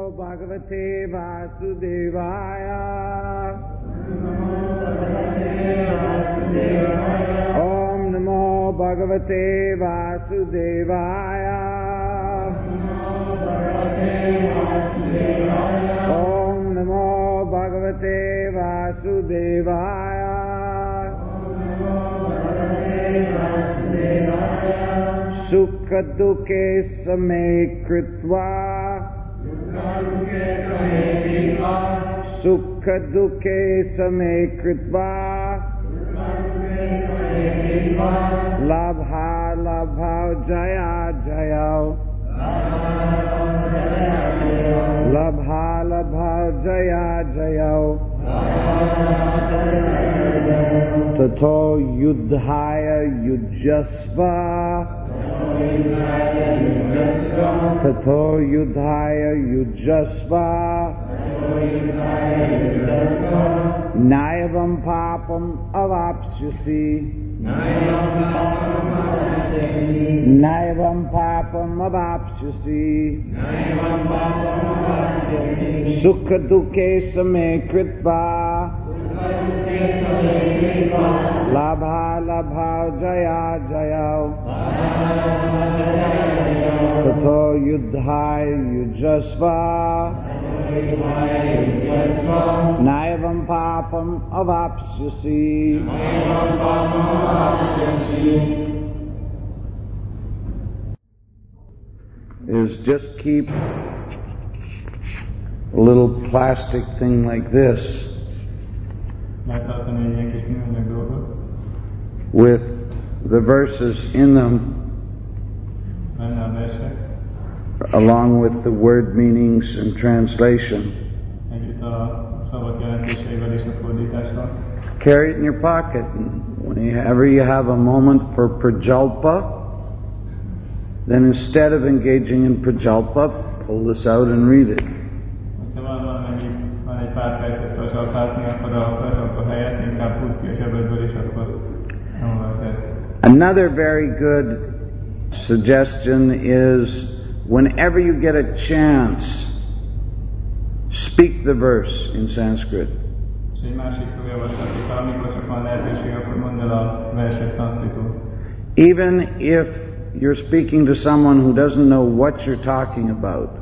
Bhagavate Vasudevaya. Om Namo Bhagavate Vasudevaya. Om Namo Bhagavate Vasudevaya. Sukha Dukhe Same Kritva. Sukha Dukhe Same Kritva. Labha Labha Jaya Jaya. Labha Labha Jaya Jaya. Tato Yudhaya Yujasva. Tato Yudhaya Yujasva. Naivam Papam Avapsyasi. Naivam Papam Avapsyasi. Sukha Dukhe Same Kritva. Labha Labha Jaya Jaya. Tato Yudhaya Yujasva. Naivam Papam Avapsyasi. Is just keep a little plastic thing like this with the verses in them along with the word meanings and translation. Carry it in your pocket, and whenever you have a moment for prajalpa, then instead of engaging in prajalpa, pull this out and read it. Another very good suggestion is, whenever you get a chance, speak the verse in Sanskrit. Even if you're speaking to someone who doesn't know what you're talking about.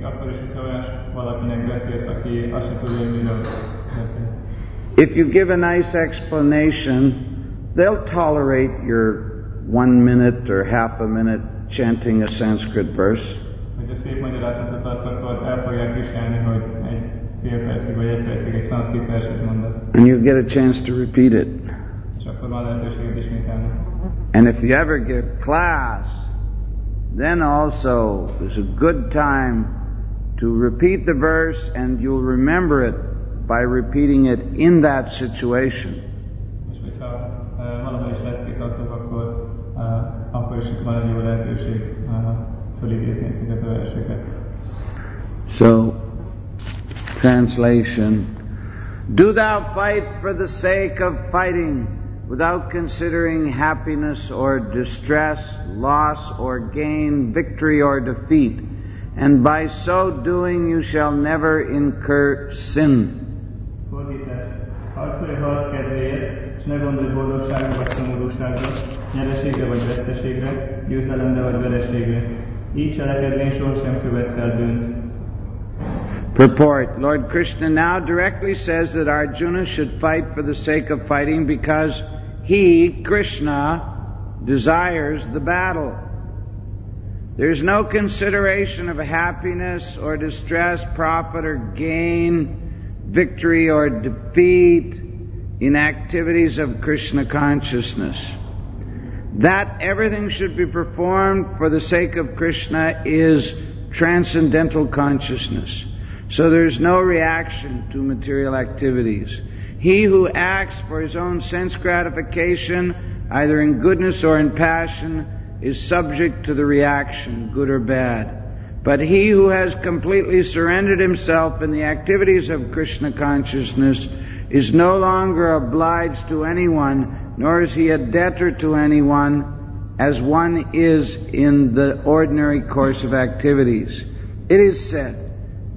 If you give a nice explanation, they'll tolerate your 1 minute or half a minute chanting a Sanskrit verse. And you get a chance to repeat it. And if you ever give class, then also is a good time to repeat the verse, and you'll remember it by repeating it in that situation. So, translation: do thou fight for the sake of fighting, without considering happiness or distress, loss or gain, victory or defeat, and by so doing you shall never incur sin. Harcolj harc kedvéért, és ne gondolj boldogságra vagy szomorúságra, nyereségre vagy veszteségre, győzelemre vagy vereségre. Így cselekedvén sohasem követsz el bűnt. Purport: Lord Krishna now directly says that Arjuna should fight for the sake of fighting because he, Krishna, desires the battle. There is no consideration of happiness or distress, profit or gain, victory or defeat in activities of Krishna consciousness. That everything should be performed for the sake of Krishna is transcendental consciousness. So there is no reaction to material activities. He who acts for his own sense gratification, either in goodness or in passion, is subject to the reaction, good or bad. But he who has completely surrendered himself in the activities of Krishna consciousness is no longer obliged to anyone, nor is he a debtor to anyone, as one is in the ordinary course of activities. It is said,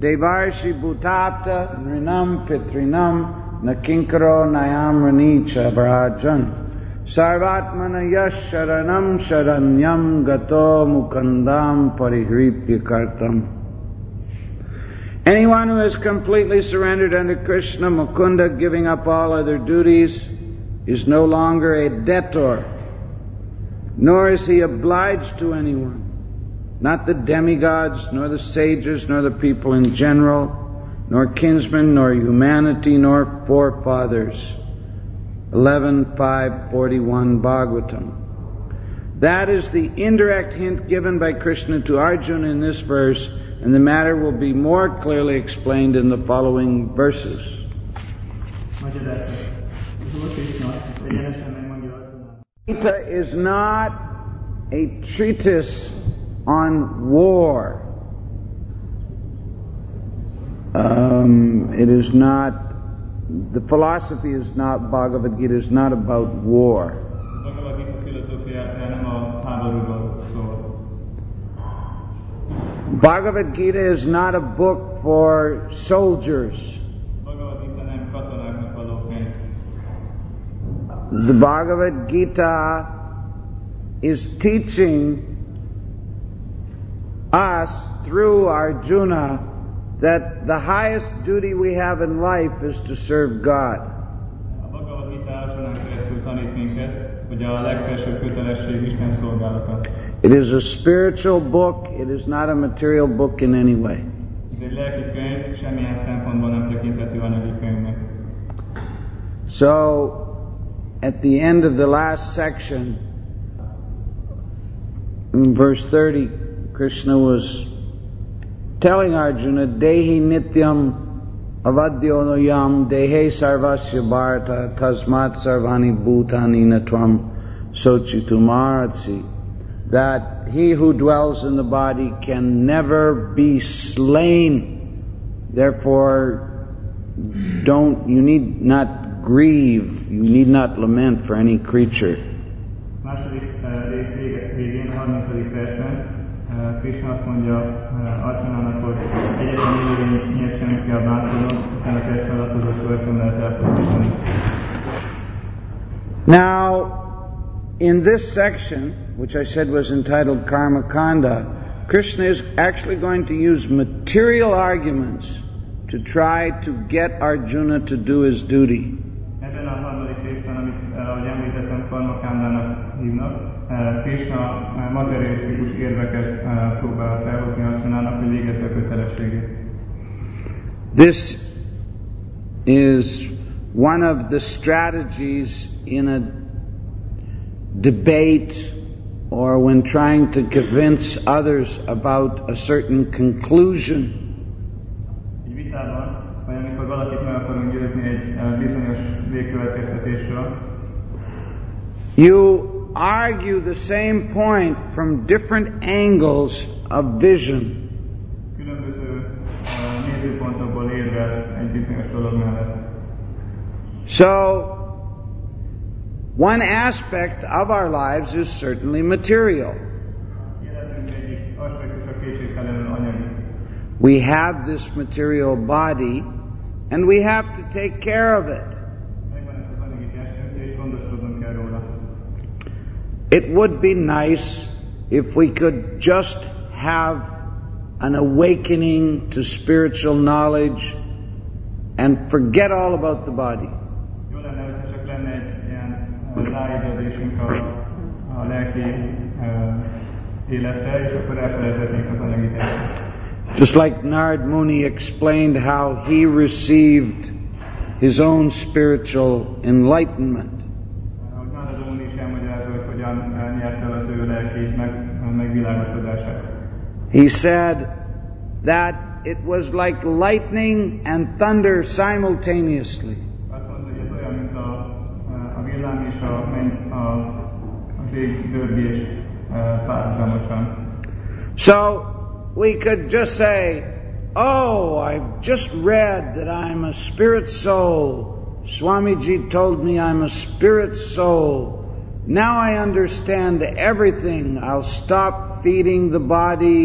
Devarshi Bhutapta Nrinam Pitrinam Nakinkaro Nayam Ranicha Brajan Sarvatmana Yash Sharanam Sharanyam Gato Mukandam Parihritya Kartam. Anyone who has completely surrendered unto Krishna, Mukunda, giving up all other duties, is no longer a debtor, nor is he obliged to anyone, not the demigods, nor the sages, nor the people in general, nor kinsmen, nor humanity, nor forefathers. 11.5.41 Bhagavatam. That is the indirect hint given by Krishna to Arjuna in this verse, and the matter will be more clearly explained in the following verses. Gita is not a treatise on war. It is not, the philosophy is not, Bhagavad Gita is not about war. Bhagavad Gita is not a book for soldiers. The Bhagavad Gita is teaching us through Arjuna that the highest duty we have in life is to serve God. It is a spiritual book, it is not a material book in any way. So, at the end of the last section, in verse 30, Krishna was telling Arjuna, Dehi nityam avadyonoyam dehe sarvasya bharata tasmat sarvani bhutani natvam sochitumaratsi. That he who dwells in the body can never be slain. Therefore, you need not grieve, you need not lament for any creature. Második rész végén, 30. versben, Krishna azt mondja Arjunának, hogy egyetlen élőlényet sem kell bántanod, hiszen a test alapozott soha sem lehet elpusztítani. Now, in this section, which I said was entitled Karma Kanda, Krishna is actually going to use material arguments to try to get Arjuna to do his duty. Ebben a harmadik részben, amit ahogy említettem, Karma Kandának hívnak, Krishna materialisztikus érveket próbál felhozni Arjunának, hogy végezze a kötelességét. This is one of the strategies in a debate or when trying to convince others about a certain conclusion. Egy vitában, vagy amikor valakit meg akarunk győzni egy bizonyos végkövetkeztetésről, you argue the same point from different angles of vision. Különböző nézőpontokból érvelsz egy bizonyos dolog mellett. So, one aspect of our lives is certainly material. We have this material body, and we have to take care of it. It would be nice if we could just have an awakening to spiritual knowledge and forget all about the body. Ráébredésünk a lelki életre, és akkor elfelejthetnénk az anyagi testet. Just like Narad Muni explained how he received his own spiritual enlightenment. Ahogy Narad Muni is elmagyarázza, hogy hogyan nyerte el az ő lelki megvilágosodását. He said that it was like lightning and thunder simultaneously. Azt mondta, hogy ez olyan, mint a villám és az ég dörgés párhuzamosan. So we could just say, oh, I've just read that I'm a spirit soul. Swamiji told me I'm a spirit soul. Now I understand everything. I'll stop feeding the body.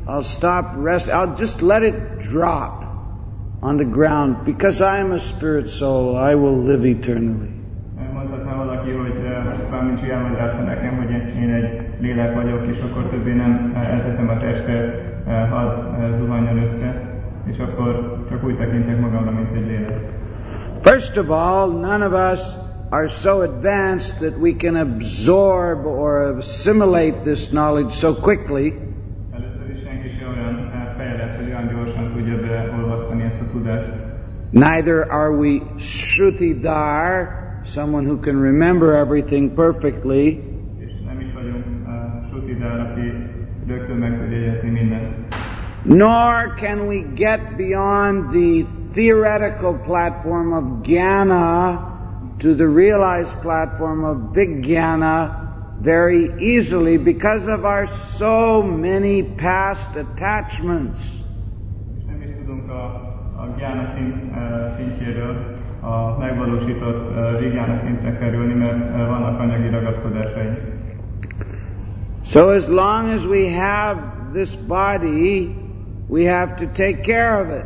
I'll stop rest. I'll just let it drop on the ground because I am a spirit soul. I will live eternally. Mondhatná valaki, hogy bármint elmondása nekem, hogy én egy lélek vagyok, és akkor többé nem eltetem a testet, hadd zuhanjon össze, és akkor csak úgy tekintek magamra, mint egy lélek. First of all, none of us are so advanced that we can absorb or assimilate this knowledge so quickly. Először is senki sem olyan fejlett, hogy olyan gyorsan tudja beolvasztani ezt a tudást. Neither are we Shrutidar, someone who can remember everything perfectly. És nem is vagyunk Shrutidar, aki rögtön meg tud jegyezni mindent. Nor can we get beyond the theoretical platform of Jnana to the realized platform of Vijnana very easily because of our so many past attachments. És nem is tudunk a Jnana szintjéről a megvalósított Vijnana szintre kerülni, mert vannak anyagi ragaszkodásaink. So as long as we have this body, we have to take care of it.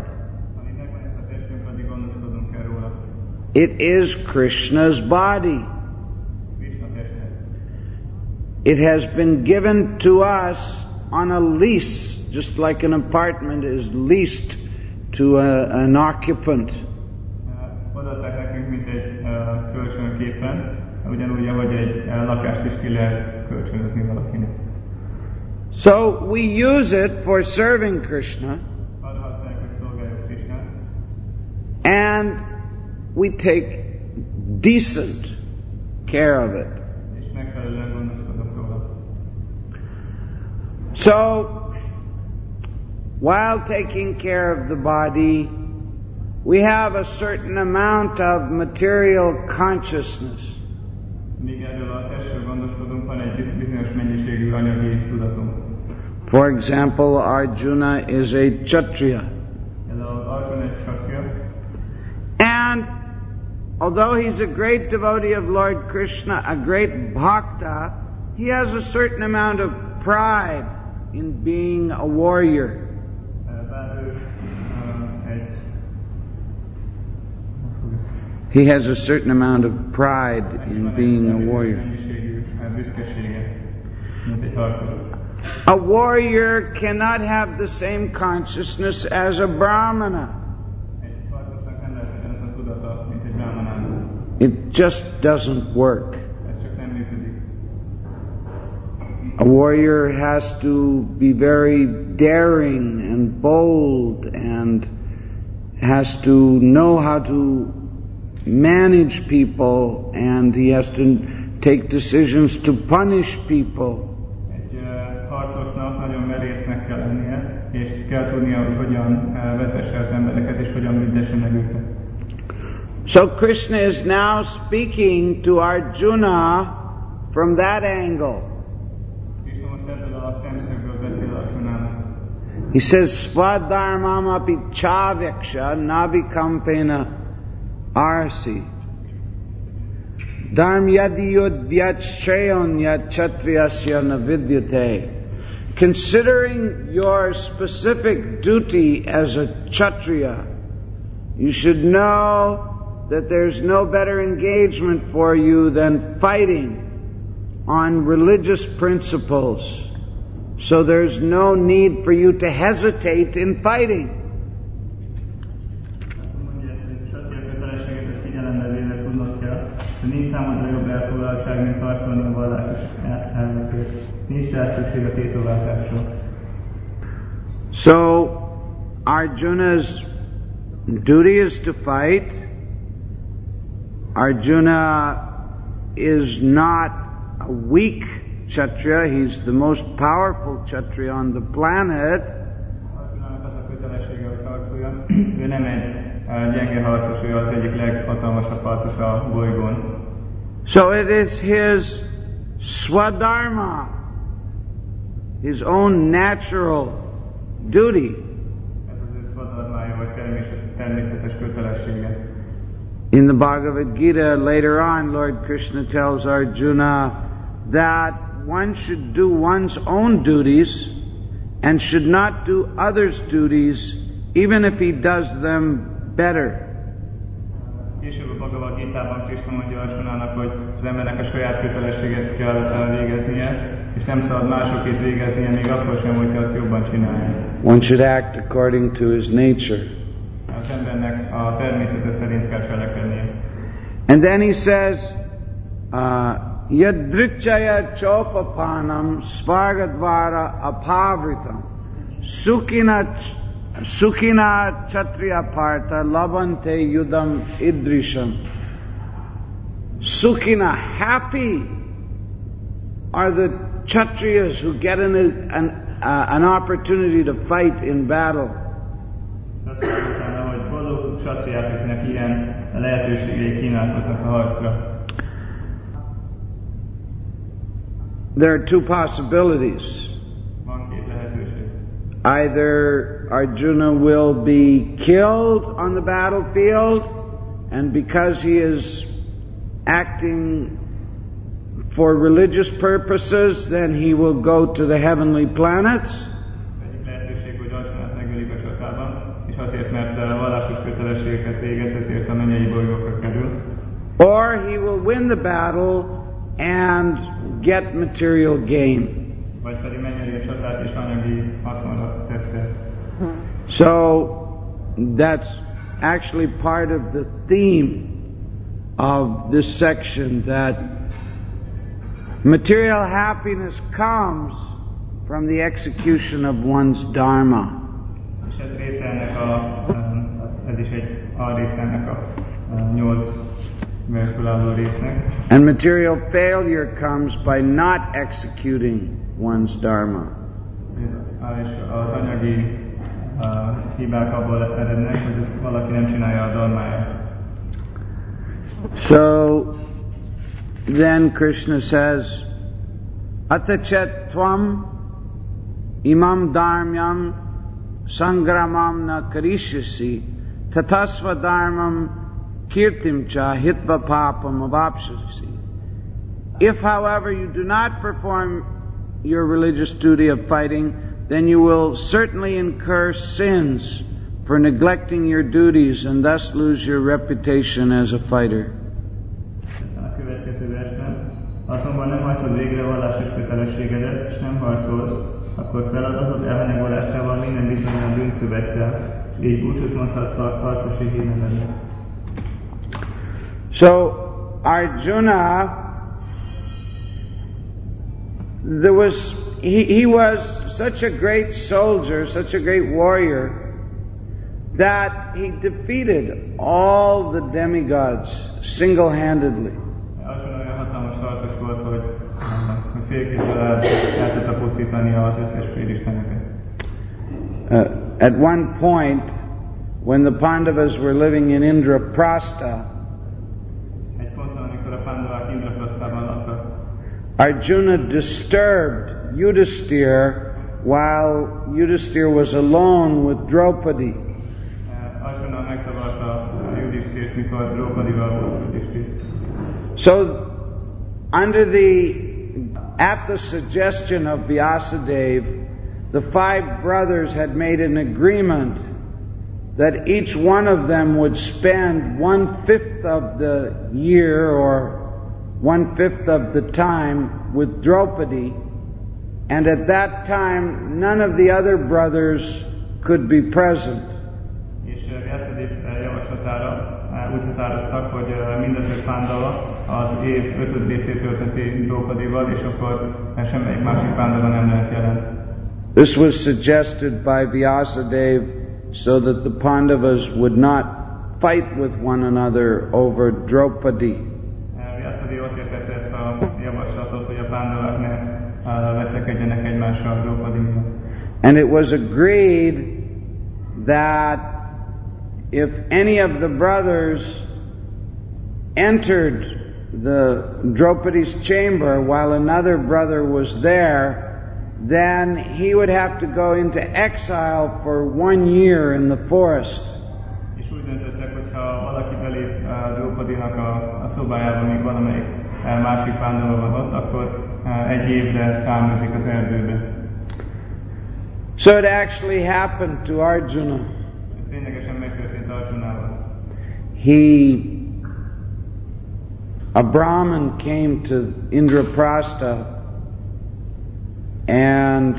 It is Krishna's body. It has been given to us on a lease, just like an apartment is leased to an occupant. Odaadták nekünk, mint egy kölcsönképpen, ugyanúgy, ahogy egy lakást is ki lehet kölcsönözni valakinek. So we use it for serving Krishna, and we take decent care of it. So, while taking care of the body, we have a certain amount of material consciousness. For example, Arjuna is a Kshatriya. And although he's a great devotee of Lord Krishna, a great bhakta, he has a certain amount of pride in being a warrior. He has a certain amount of pride in being a warrior. A warrior cannot have the same consciousness as a brahmana. It just doesn't work. A warrior has to be very daring and bold and has to know how to manage people, and he has to take decisions to punish people. Egy harcosnak nagyon merésznek kell lennie, és kell tudnia, hogy hogyan vezesse az embereket, és hogyan büntesse meg őket. So Krishna is now speaking to Arjuna from that angle. He says, Swadharmam api chaviksha nabikampena arsi. Dharm yadiyudvyat shreyonyat chatriyasya navidyate. Considering your specific duty as a Kshatriya, you should know that there's no better engagement for you than fighting on religious principles. So there's no need for you to hesitate in fighting. So Arjuna's duty is to fight. Arjuna is not a weak Kshatriya, he's the most powerful Kshatriya on the planet. So it is his swadharma, his own natural duty. In the Bhagavad Gita, later on, Lord Krishna tells Arjuna that one should do one's own duties and should not do others' duties, even if he does them better. Később a Bhagavad Gitában Krishna mondja Arjunának, hogy az embernek a saját kötelességet kell végeznie, és nem szabad másokét végeznie, még akkor sem, hogyha azt jobban csinálja. One should act according to his nature. Az embernek a természete szerint kell cselekednie. And then he says, Yadrichaya chopapanam svargadvara apavritam sukhina chatriya partha labante yudam idrisham. Sukhina, happy are the Kshatriyas who get an opportunity to fight in battle. Azt mondja utána, hogy boldog Kshatriyák, akiknek ilyen lehetőségei kínálkoznak a harcra. There are two possibilities. Van két lehetőség. Either Arjuna will be killed on the battlefield, and because he is acting for religious purposes, then he will go to the heavenly planets. Egyik lehetőség, hogy Arjunát megölik a csatában, és azért, mert vallásos kötelességeket végez, ezért a mennyei bolygókra kerül. Or he will win the battle and get material gain. Vagy pedig megnyeri a csatát, és anyagi haszonra tesz szert. So that's actually part of the theme of this section, that material happiness comes from the execution of one's dharma. És ez része ennek ez is egy alrésze ennek a 8 versből álló résznek. And material failure comes by not executing one's dharma. És az anyagi hibák abból erednek, hogy valaki nem csinálja a dharmáját. So then Krishna says, Atachet tvam imam dharmyam sangramam na karishasi tatasva dharmam kirtim cha hitva papam avapshasi. If, however, you do not perform your religious duty of fighting, then you will certainly incur sins for neglecting your duties and thus lose your reputation as a fighter. Aztán a következő versben, azonban nem hajtod végre vallásos kötelességedet, és nem harcolsz, akkor feladatod elhanyagolásával minden bizonnyal bűnt követsz el, és így búcsút mondhatsz harcosi hírnevednek. So Arjuna, he was such a great soldier, such a great warrior, that he defeated all the demigods single-handedly. Arjuna olyan hatalmas harcos volt, hogy félkézzel el tudta pusztítani az összes félisteneket. At one point, when the Pandavas were living in Indraprastha, Arjuna disturbed Yudhisthira while Yudhisthira was alone with Draupadi. So, at the suggestion of Vyasadeva, the 5 brothers had made an agreement that each one of them would spend 1/5 of the year or 1/5 of the time with Draupadi, and at that time none of the other brothers could be present. És Vyasadeva javaslatára úgy határoztak, hogy mind az 5 Pándava az év 5. részét tölteti Draupadival, és akkor semmelyik másik Pándava nem lehet jelen. This was suggested by Vyasadeva so that the Pandavas would not fight with one another over Draupadi. Vyasadeva azért tette ezt a javaslatot, hogy a Pándavák ne veszekedjenek egymással Draupadival. And it was agreed that if any of the brothers entered the Draupadi's chamber while another brother was there, then he would have to go into exile for 1 year in the forest. És úgy döntöttek, hogy ha valaki belép Draupadinak a szobájába, míg valamelyik másik Pándava van ott, akkor 1 évre származik az erdőbe. So it actually happened to Arjuna. Ténylegesen megtörtént Arjunával. A Brahmin came to Indraprastha and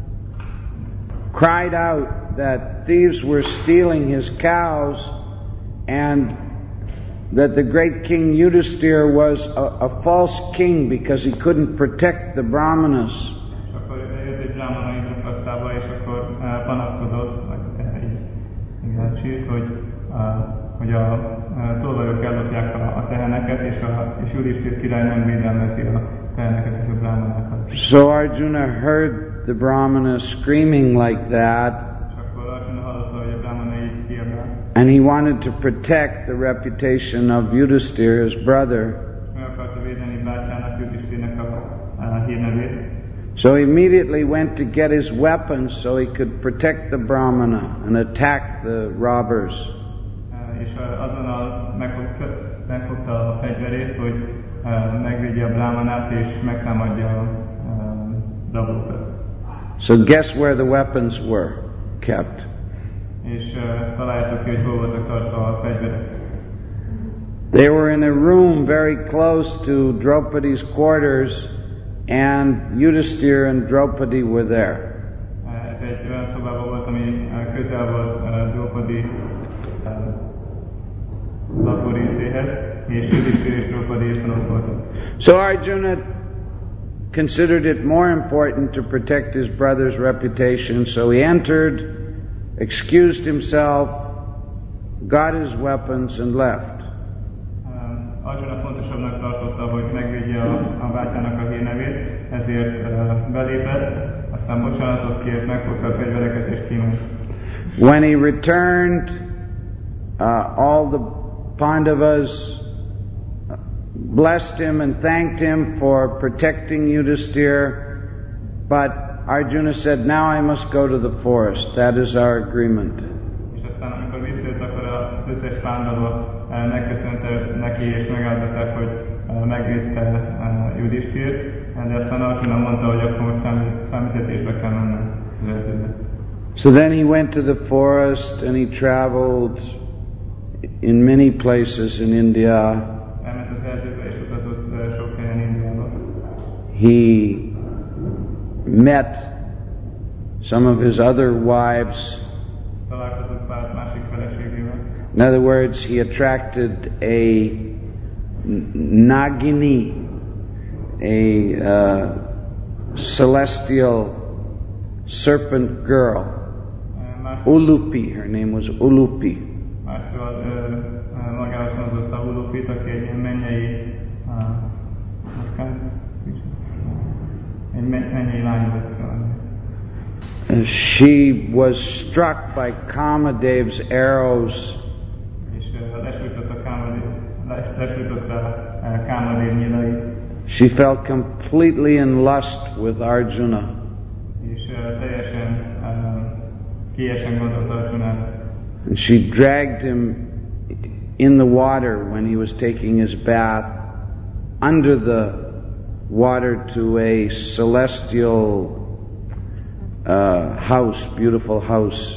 cried out that thieves were stealing his cows and that the great king Yudhisthira was a false king because he couldn't protect the brahmanas. És akkor jött egy brahmana Indraprasztába, és akkor panaszkodott, vagy így sírt, hogy a tolvajok ellopják a teheneket, és Yudhishthira király nem védelmezi a teheneket és a brahmanákat. So Arjuna heard the brahmana screaming like that, and he wanted to protect the reputation of Yudhisthira, his brother. So he immediately went to get his weapons so he could protect the brahmana and attack the robbers. És azonnal megfogta a fegyverét, hogy megvédje a brahmanát és megtámadja a rablókat. So guess where the weapons were kept? És találjátok ki, hogy hol voltak tartva a fegyverek. They were in a room very close to Draupadi's quarters, and Yudhisthira and Draupadi were there. Ez egy olyan szobában volt, ami közel volt Draupadi lakórészéhez, és Yudhisthira és Draupadi éppen ott voltak. So Arjuna considered it more important to protect his brother's reputation, so he entered, excused himself, got his weapons and left. Arjuna fontosabbnak tartotta, hogy megvédje a bátyának a hírnevét, ezért belépett, aztán bocsánatot kért, megfogta a fegyvereket és kiment. When he returned, all the Pandavas blessed him and thanked him for protecting Yudhisthira, but Arjuna said, now I must go to the forest. That is our agreement. És aztán amikor visszajött, akkor az összes Pándava megköszönte neki és megállapodták, hogy megvédte Yudhishthira, de aztán Arjuna mondta, hogy akkor most számüzetésbe kell mennem az erdőbe. So then he went to the forest and he traveled in many places in India. He met some of his other wives. In other words, he attracted a Nagini, a celestial serpent girl. Ulupi, her name was Ulupi. She was struck by Kamadev's arrows. She fell completely in lust with Arjuna. And she dragged him in the water when he was taking his bath, under the water to a celestial house, beautiful house.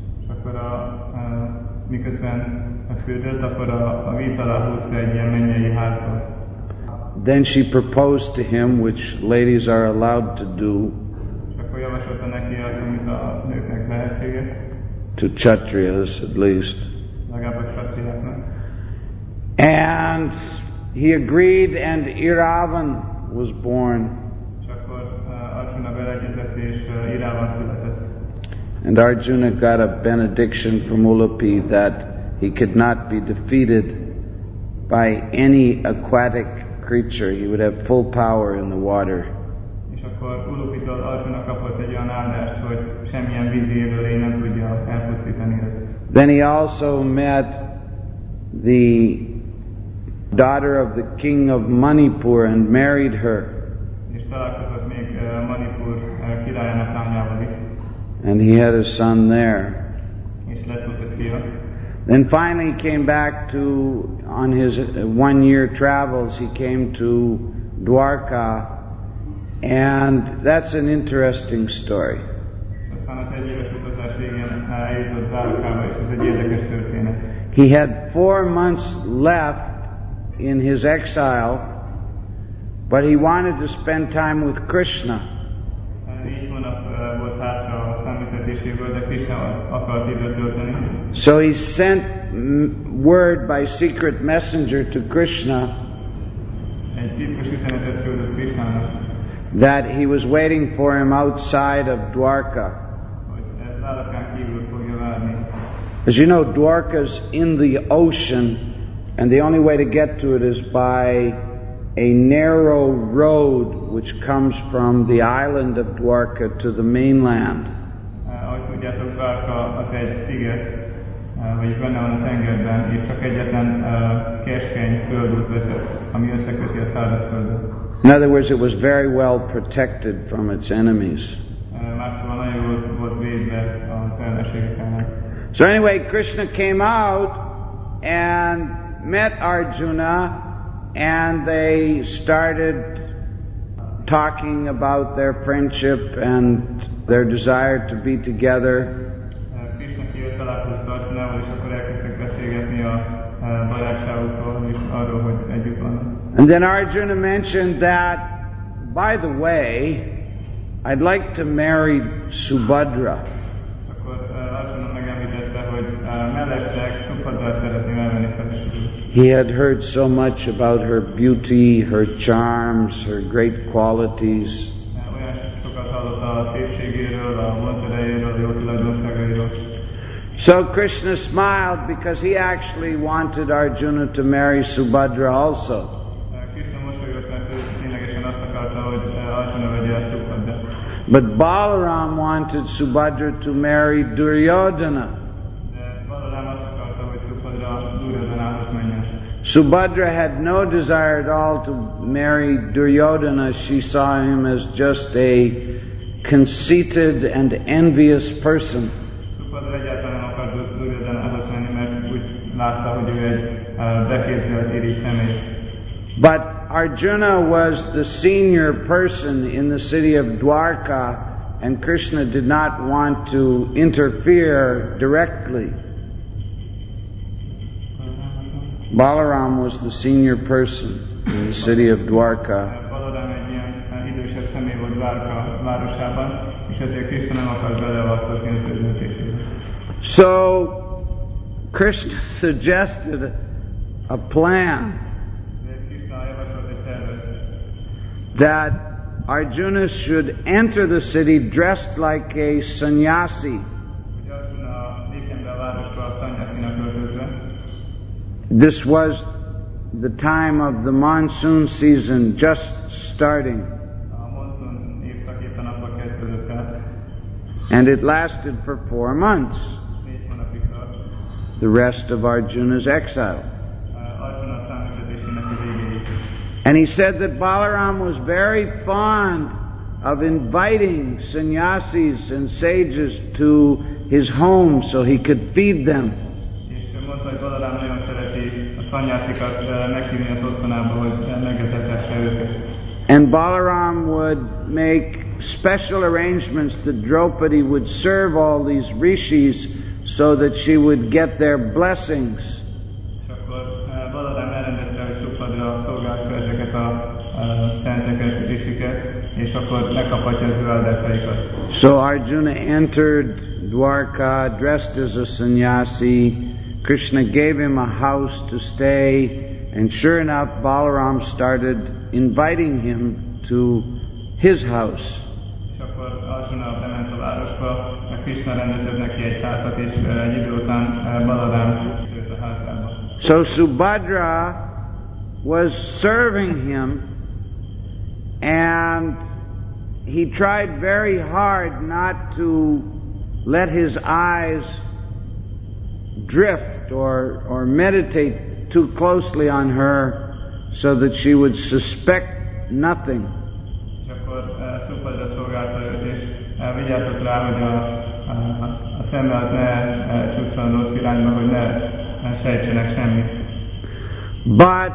Then she proposed to him, which ladies are allowed to do, to Kshatriyas at least. And he agreed, and Iravan was born. And Arjuna got a benediction from Ulupi that he could not be defeated by any aquatic creature. He would have full power in the water. Then he also met the daughter of the king of Manipur and married her. And he had a son there. Then finally he came back to, on his 1-year travels, he came to Dwarka, and that's an interesting story. Aztán az egy éves utazás végén eljutott Dvárakába, és ez egy érdekes történet. He had 4 months left in his exile, but he wanted to spend time with Krishna. 4 hónap volt hátra a számüzetéséből, de Krishna akart időt tölteni. So he sent word by secret messenger to Krishna Egy titkos üzenetet küldött Krishnának, that he was waiting for him outside of Dwarka. hogy ez Dvárakán kívül fogja várni. As you know, Dwarka's in the ocean, and the only way to get to it is by a narrow road which comes from the island of Dwarka to the mainland. Ahogy tudjátok, Dvárka az egy sziget, vagyis benne van a tengerben, és csak egyetlen keskeny földút vezet, ami összeköti a szárazföldet. In other words, it was very well protected from its enemies. Más szóval nagyon jól volt védve az ellenségek ellen. So anyway, Krishna came out and met Arjuna, and they started talking about their friendship and their desire to be together. Krishna kijött, találkozott Arjunával, és akkor elkezdtek beszélgetni a barátságukról, és arról, hogy együtt vannak. And then Arjuna mentioned that, by the way, I'd like to marry Subhadra. Akkor Arjuna megemlítette, hogy mellesleg Subhadrát szeretném elvenni feleségül. He had heard so much about her beauty, her charms, her great qualities. Olyan sokat hallott a szépségéről, a vonzerejéről, a jó tulajdonságairól. So Krishna smiled because he actually wanted Arjuna to marry Subhadra also. Krishna mosolygott, mert ő ténylegesen azt akarta, hogy Arjuna vegye el Subhadrát. But Balaram wanted Subhadra to marry Duryodhana. De Balaram azt akarta, hogy Subhadra Duryodanához menjen. Subhadra had no desire at all to marry Duryodhana. She saw him as just a conceited and envious person. Subhadra egyáltalán nem akart Duryodanához menni, mert úgy látta, hogy ő egy beképzelt, irigy személy. But Arjuna was the senior person in the city of Dwarka, and Krishna did not want to interfere directly. Balaram was the senior person in the city of Dwarka. Balaram egy ilyen idősebb személy volt Dvárka városában, és ezért Krishna nem akart beleavatkozni az ő döntésébe. So Krishna suggested a plan that Arjuna should enter the city dressed like a sannyasi. This was the time of the monsoon season just starting. And it lasted for 4 months, the rest of Arjuna's exile. And he said that Balaram was very fond of inviting sannyasis and sages to his home so he could feed them. And Balaram would make special arrangements that Draupadi would serve all these rishis so that she would get their blessings. So Arjuna entered Dwarka dressed as a sannyasi. Krishna gave him a house to stay, and sure enough, Balaram started inviting him to his house. So Subhadra was serving him, and he tried very hard not to let his eyes drift or meditate too closely on her so that she would suspect nothing. But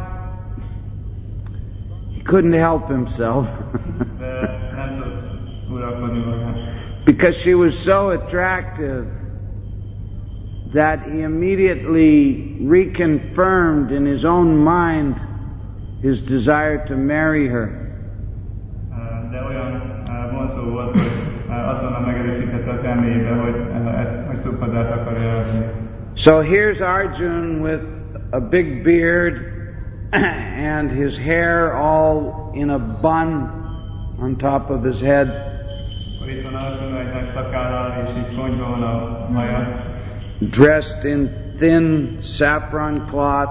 he couldn't help himself. because she was so attractive that he immediately reconfirmed in his own mind his desire to marry her. De olyan vonzó volt, hogy azonnal megerősítette az elméjébe, hogy Subhadrát akarja elvenni. So here's Arjun with a big beard and his hair all in a bun on top of his head. Itt van Arjun egy nagy szakállal, és így konyva van a haja. Dressed in thin saffron cloth.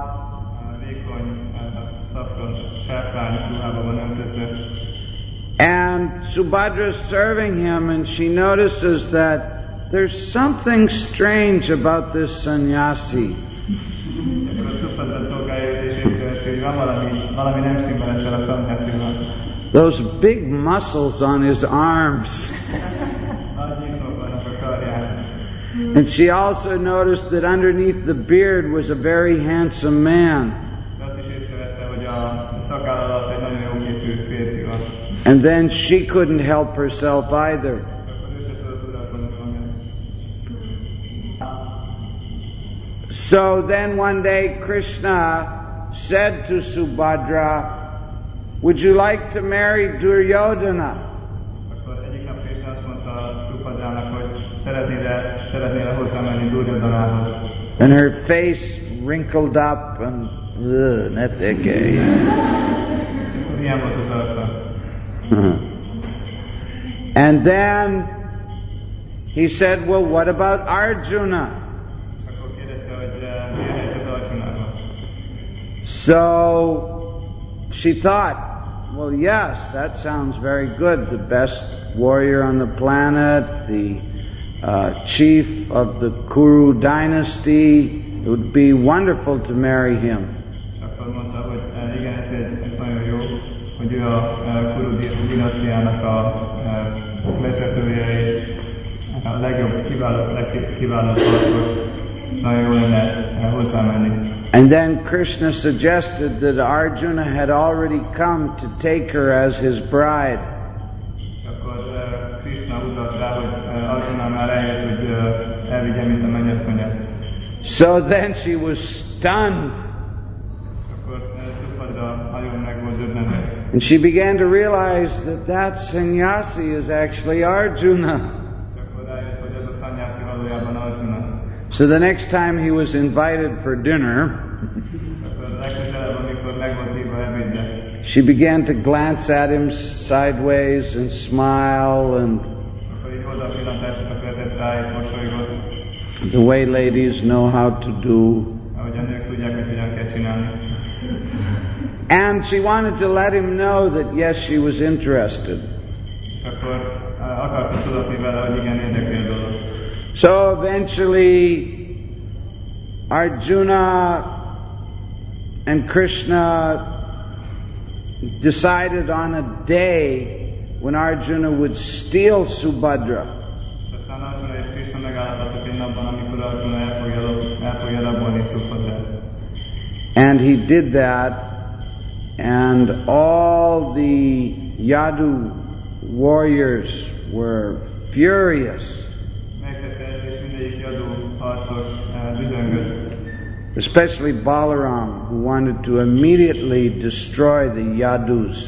And Subhadra's serving him, and she notices that there's something strange about this sannyasi. Those big muscles on his arms. And she also noticed that underneath the beard was a very handsome man. And then she couldn't help herself either. So then one day Krishna said to Subhadra, "Would you like to marry Duryodhana?" And her face wrinkled up and not that guy. And then he said, "Well, what about Arjuna?" So she thought, well, yes, that sounds very good. The best warrior on the planet, the chief of the Kuru dynasty. It would be wonderful to marry him. And then Krishna suggested that Arjuna had already come to take her as his bride. So then she was stunned. And she began to realize that that sannyasi is actually Arjuna. So the next time he was invited for dinner, she began to glance at him sideways and smile, and the way ladies know how to do. And she wanted to let him know that yes, she was interested. So eventually Arjuna and Krishna decided on a day when Arjuna would steal Subhadra. And he did that, and all the Yadu warriors were furious. Especially Balaram, who wanted to immediately destroy the Yadus.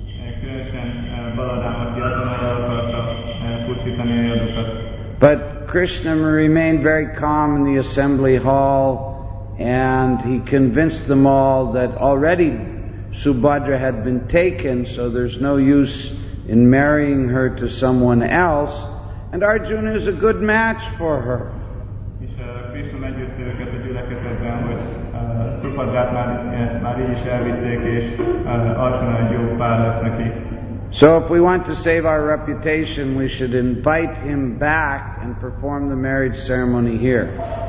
But Krishna remained very calm in the assembly hall, and he convinced them all that already Subhadra had been taken, so there's no use in marrying her to someone else, and Arjuna is a good match for her. So if we want to save our reputation, we should invite him back and perform the marriage ceremony here.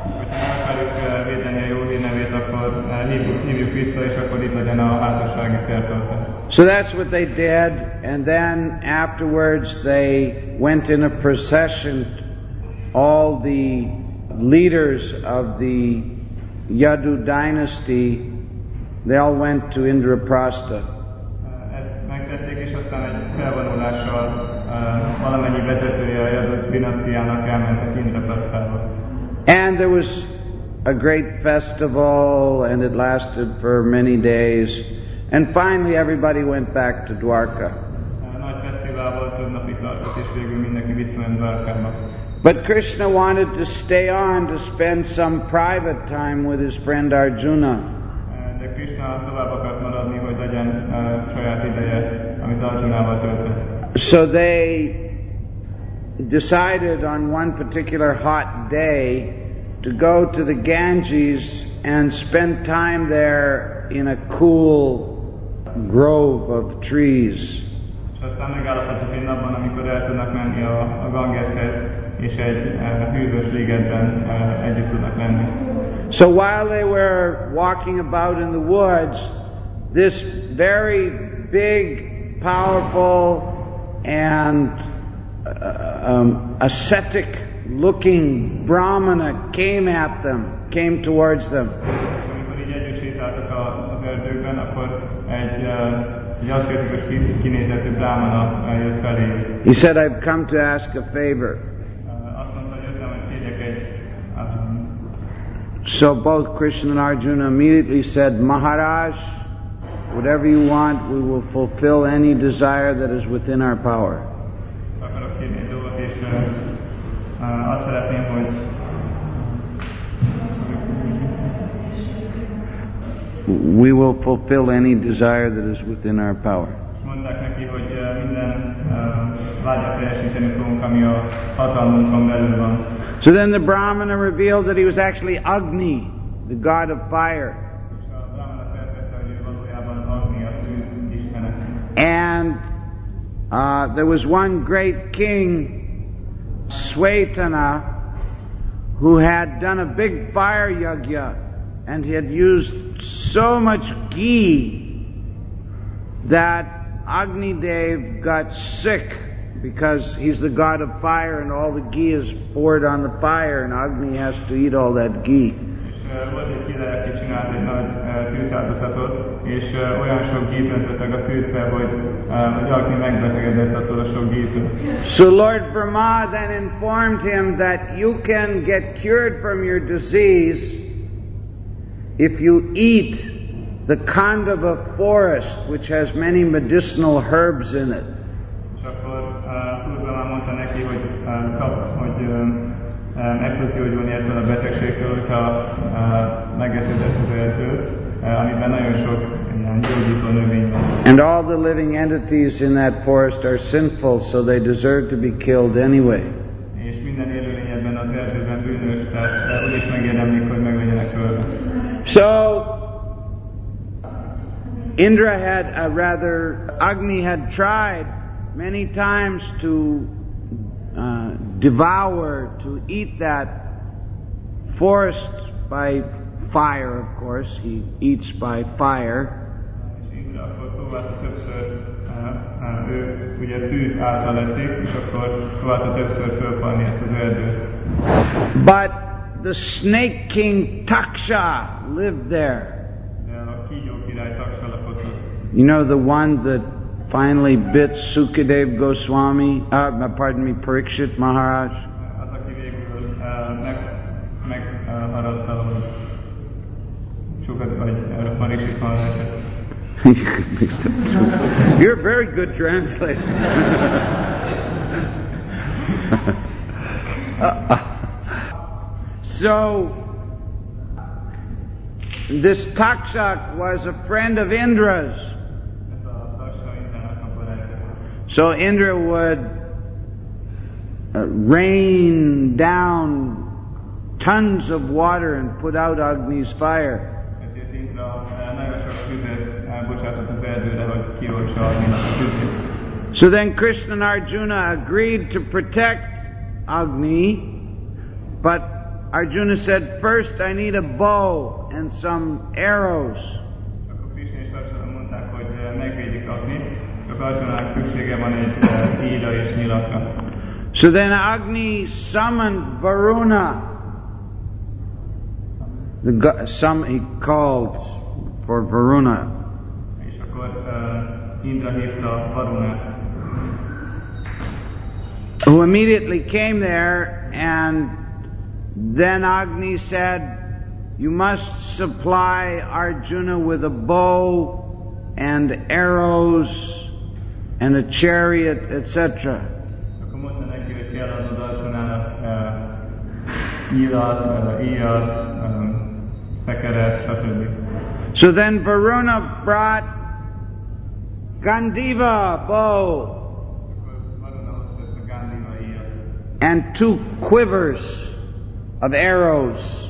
So that's what they did, and then afterwards they went in a procession. All the leaders of the Yadu dynasty, they all went to Indraprastha. valamennyi vezetője a adott dinasztiának elmentek Indraprasztába. And there was a great festival, and it lasted for many days. And finally everybody went back to Dwarka. Nagy fesztivál volt, több napig tartott, és végül mindenki visszament Dwarkába. But Krishna wanted to stay on to spend some private time with his friend Arjuna. De Krishna tovább akart maradni, hogy legyen saját ideje, amit Arjunával töltött. So they decided on one particular hot day to go to the Ganges and spend time there in a cool grove of trees. És aztán megállapodtak egy napban, amikor el tudnak menni a Gangeshez, és egy hűvös ligetben együtt tudnak lenni. So while they were walking about in the woods, this very big, powerful, and ascetic-looking Brahmana came towards them. Amikor így együtt sétáltak az erdőkben, akkor egy aszketikus kinézetű brahmana jött felé. He said, "I've come to ask a favor." Azt mondta, hogy jöttem, hogy kérjek egy... So both Krishna and Arjuna immediately said, "Maharaj, whatever you want, we will fulfill any desire that is within our power." Akarok kérni egy dolgot, és azt szeretném, hogy we will fulfill any desire that is within our power. Mondták neki, hogy minden vágyat teljesíteni fogunk, ami a hatalmunkon belül van. So then the Brahmana revealed that he was actually Agni, the god of fire. És a brahmana feltette, hogy ő valójában Agni, a tűz istene. And there was one great king, Swetana, who had done a big fire yajna, and he had used so much ghee that Agni Dev got sick, because he's the god of fire and all the ghee is poured on the fire and Agni has to eat all that ghee. És volt egy király, aki csinált egy nagy tűzáldozatot, és olyan sok gít öntöttek a tűzbe, hogy Agni megbetegedett attól a sok gítől. So Lord Brahma then informed him that you can get cured from your disease if you eat the kand of a forest which has many medicinal herbs in it. És akkor Úr már mondta neki, hogy meg tudsz gyógyulni ettől a betegségtől, hogyha megeszed ezt az erdőt, amiben nagyon sok ilyen gyógyító növény van. And all the living entities in that forest are sinful, so they deserve to be killed anyway. És minden élőlény ebben az erdőben bűnös, tehát úgyis megérdemlik, hogy meglegyenek ölve. So Indra Agni had tried many times to devour, to eat that forest by fire, of course. He eats by fire. És Indra akkor próbálta többször, ő ugye tűz által eszik, és akkor próbálta többször fölfalni ezt az erdőt. But the snake king Taksha lived there. You know, the one that finally bit Sukadev Goswami, Parikshit Maharaj? You're a very good translator. So, this Takshak was a friend of Indra's. So Indra would rain down tons of water and put out Agni's fire. So then Krishna and Arjuna agreed to protect Agni, but Arjuna said, "First I need a bow and some arrows." So then Agni summoned Varuna. He called for Varuna. who immediately came there, and then Agni said, "You must supply Arjuna with a bow and arrows and a chariot, etc." So then Varuna brought Gandiva bow and 2 quivers of arrows.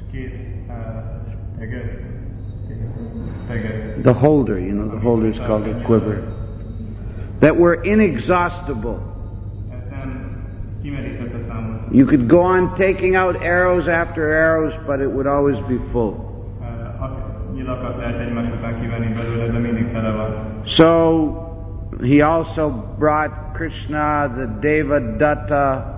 The holder, the holder is called a quiver, that were inexhaustible. You could go on taking out arrows after arrows, but it would always be full. So he also brought Krishna the Devadatta,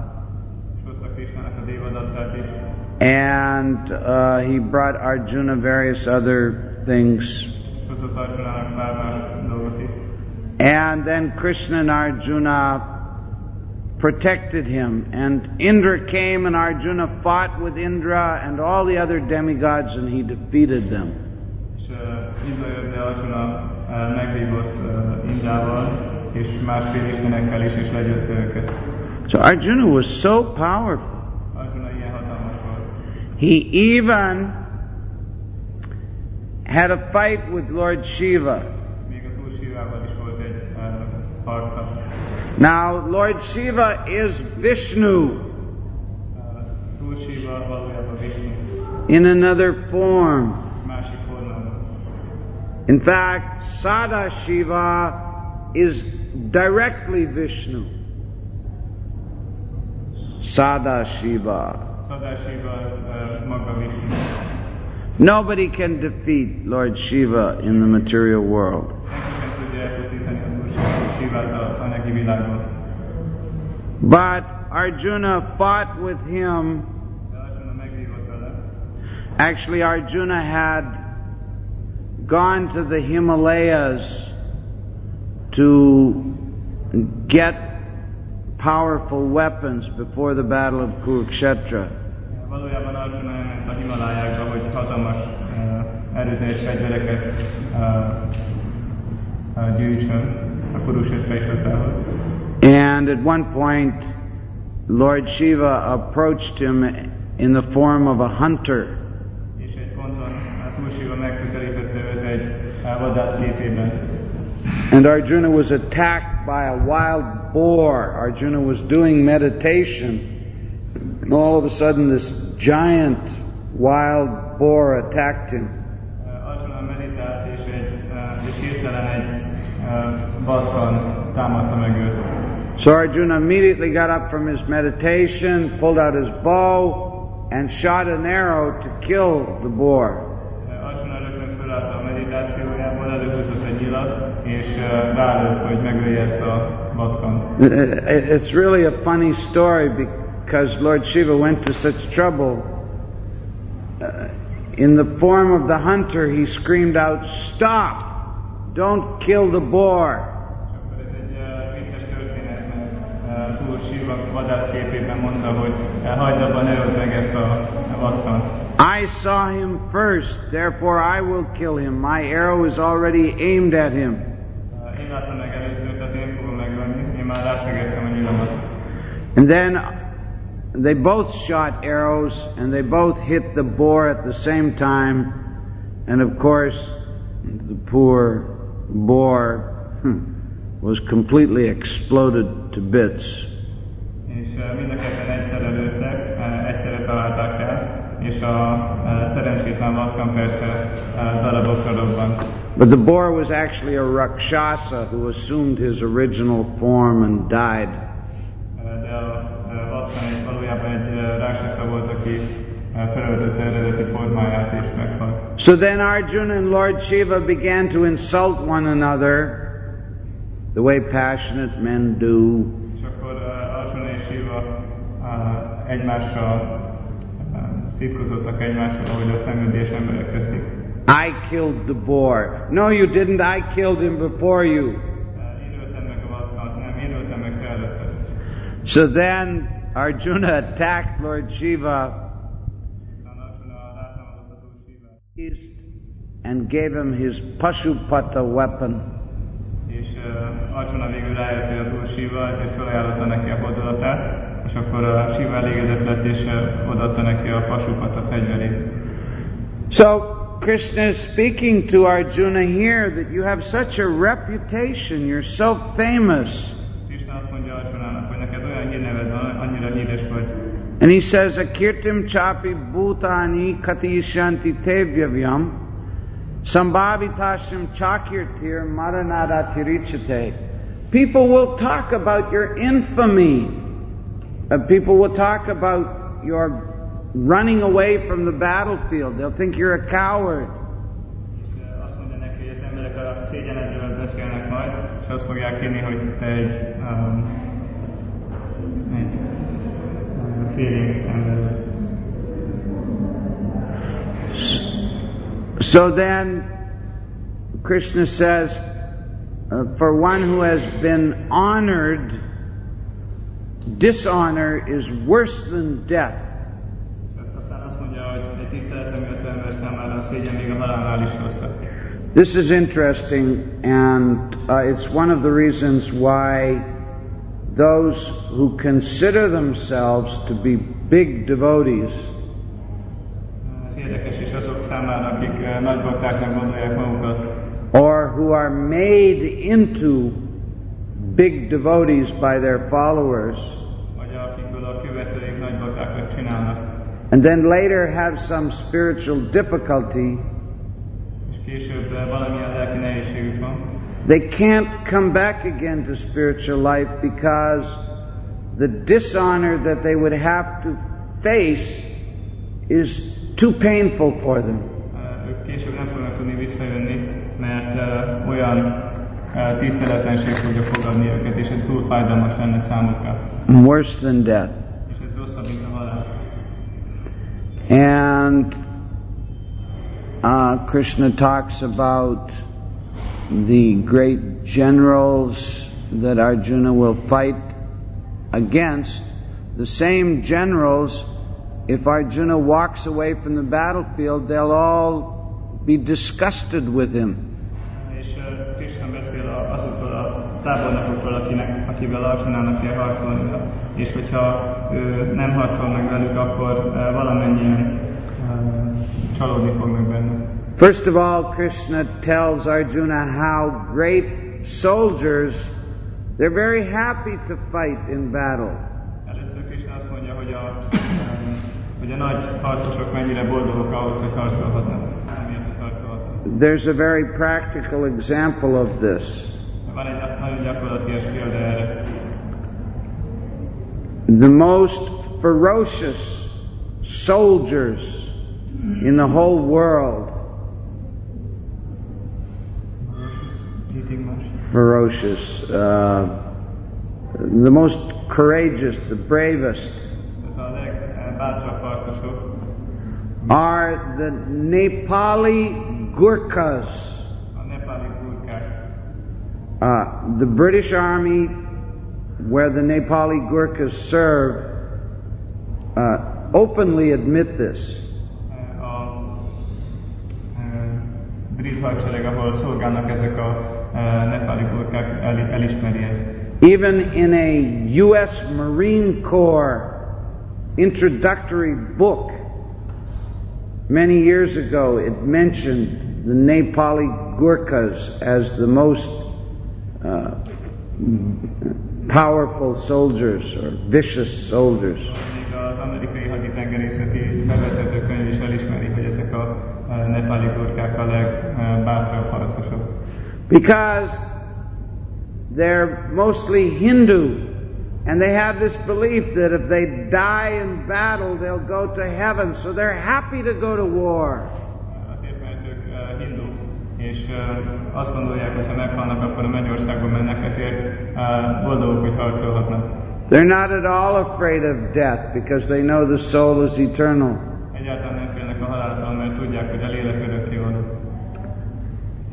and he brought Arjuna various other things. And then Krishna and Arjuna protected him, and Indra came, and Arjuna fought with Indra and all the other demigods, and he defeated them. So Arjuna was so powerful. He even had a fight with Lord Shiva. Now, Lord Shiva is Vishnu in another form. In fact, Sadashiva is directly Vishnu. Sadashiva. Nobody can defeat Lord Shiva in the material world. But Arjuna fought with him. Actually, Arjuna had gone to the Himalayas to get powerful weapons before the battle of Kurukshetra. And at one point, Lord Shiva approached him in the form of a hunter. And Arjuna was attacked by a wild boar. Arjuna was doing meditation, and all of a sudden this giant wild boar attacked him. So Arjuna immediately got up from his meditation, pulled out his bow, and shot an arrow to kill the boar. It's really a funny story because Lord Shiva went to such trouble. In the form of the hunter, he screamed out, "Stop! Don't kill the boar!" I saw him first, therefore I will kill him. My arrow is already aimed at him. And then they both shot arrows, and they both hit the boar at the same time. And of course, the poor boar was completely exploded to bits. But the boar was actually a Rakshasa who assumed his original form and died. So then Arjuna and Lord Shiva began to insult one another, the way passionate men do. I killed the boar. No, you didn't. I killed him before you. So then Arjuna attacked Lord Shiva and gave him his Pashupata weapon. És Arjuna végül rájött, hogy az Úr Shiva, ezért felajánlotta neki a hódolatát, és akkor a Shiva elégedett lett, és odaadta neki a Pashupata fegyverét. So Krishna is speaking to Arjuna here that you have such a reputation, you're so famous. Krishna azt mondja Arjunának, hogy neked olyan hírneved van, annyira híres vagy. And he says, Akirtim chapi bhutani katishanti tevyavyam sambhavitasham chakirtir maranada tirichate. People will talk about your infamy. People will talk about your running away from the battlefield. They'll think you're a coward. Azt mondja neki, hogy az emberek a szégyenedről beszélnek majd, és azt fogják hinni, hogy te egy félénk ember vagy. So then, Krishna says, for one who has been honored, dishonor is worse than death. This is interesting, and it's one of the reasons why those who consider themselves to be big devotees or who are made into big devotees by their followers and then later have some spiritual difficulty, they can't come back again to spiritual life because the dishonor that they would have to face is too painful for them. Worse than death. And Krishna talks about the great generals that Arjuna will fight against. The same generals, if Arjuna walks away from the battlefield, they'll all be disgusted with him. És Krishna beszél azokról a tábornokokról, akivel Arjunának kell harcolnia. És hogyha nem harcol meg velük, akkor valamennyien csalódni fognak benne. First of all, Krishna tells Arjuna how great soldiers, they're very happy to fight in battle. Először Krishna azt mondja, hogy a nagy harcosok mennyire boldogok ahhoz, hogy harcolhatnak. There's a very practical example of this. Van egy nagyon gyakorlatias példa erre. The most ferocious soldiers in the whole world. Ferocious. The most courageous, the bravest are the Nepali Gurkhas. The British Army, where the Nepali Gurkhas serve, openly admit this. Even in a U.S. Marine Corps introductory book many years ago, it mentioned the Nepali Gurkhas as the most powerful soldiers or vicious soldiers. Because they're mostly Hindu, and they have this belief that if they die in battle, they'll go to heaven, so they're happy to go to war. És azt gondolják, hogy ha meghalnak, akkor a mennyországba mennek, ezért boldogok, hogy harcolhatnak. They're not at all afraid of death because they know the soul is eternal. Egyáltalán nem félnek a haláltól, mert tudják, hogy a lélek örökké van.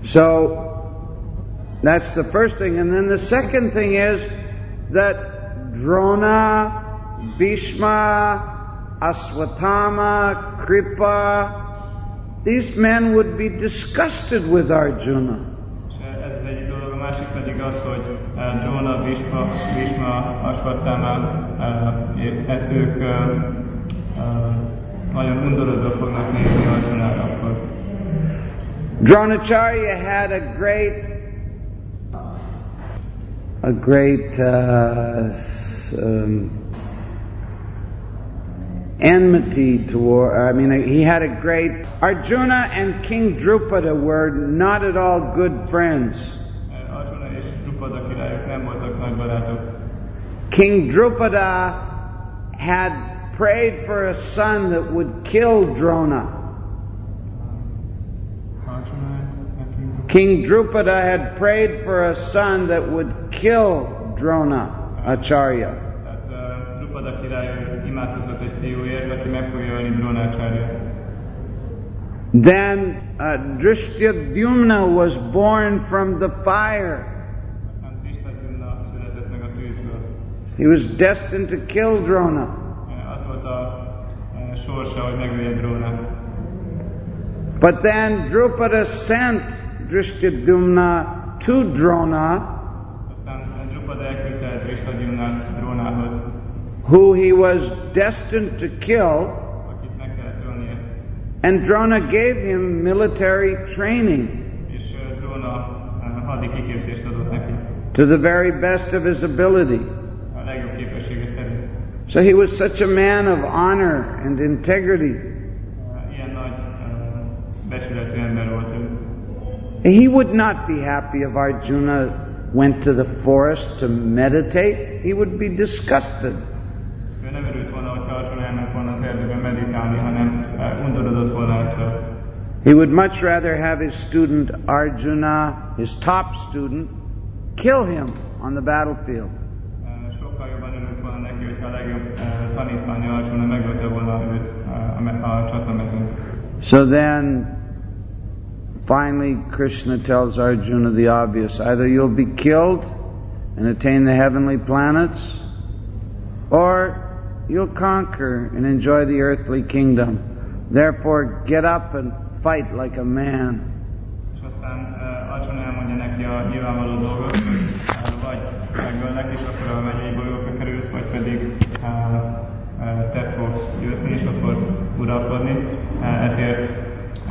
So that's the first thing, and then the second thing is that Drona, Bhishma, Aswatthama, Kripa, these men would be disgusted with Arjuna. Ez az egyik dolog, a másik pedig az, hogy Drona, Bhishma, Aswatthama, ők nagyon undorodva fognak nézni Arjunára akkor. Dronacharya had a great enmity toward, he had a great... Arjuna and King Drupada were not at all good friends. Arjuna és Drupada királyok nem voltak nagy barátok. King Drupada had prayed for a son that would kill Drona. King Drupada had prayed for a son that would kill Drona Acharya. Drupada király imádkozott egy fiúért, aki meg fogja ölni Drónácsáryát. Then Drishtadyumna was born from the fire. Aztán Drishtadyumna született meg a tűzből. He was destined to kill Drona. Az volt a sorsa, hogy megölje Drónát. But then Drupada sent Drishtadyumna to Drona, who he was destined to kill, and Drona gave him military training to the very best of his ability. So he was such a man of honor and integrity. He would not be happy if Arjuna went to the forest to meditate. He would be disgusted. He would much rather have his student Arjuna, his top student, kill him on the battlefield. So then, finally, Krishna tells Arjuna the obvious. Either you'll be killed and attain the heavenly planets, or you'll conquer and enjoy the earthly kingdom. Therefore, get up and fight like a man. És aztán Arjuna elmondja neki a nyilvánvaló dolgot, hogy vagy megölnek, és akkor a mennyei bolygókra kerülsz, vagy pedig te fogsz győzni, és ott fog uralkodni. Ezért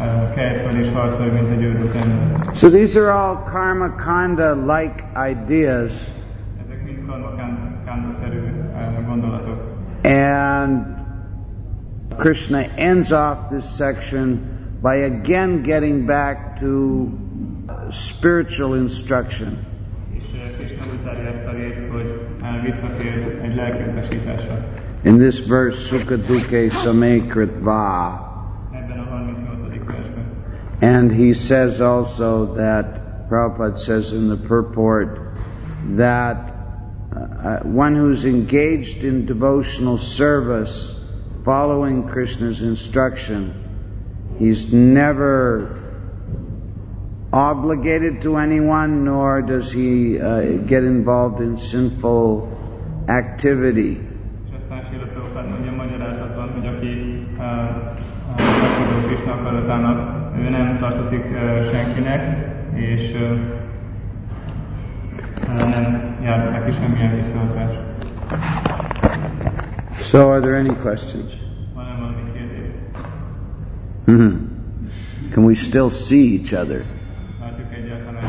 So these are all karma kanda-like ideas. And Krishna ends off this section by again getting back to spiritual instruction. In this verse, Sukha Dukhe Same Kritva. And he says also that, Prabhupada says in the purport, that one who's engaged in devotional service, following Krishna's instruction, he's never obligated to anyone, nor does he get involved in sinful activity. Ő nem tartozik senkinek, és nem jár neki semmilyen viszontlátás. So, are there any questions? Van-e valami kérdés? Can we still see each other? Látjuk egyáltalán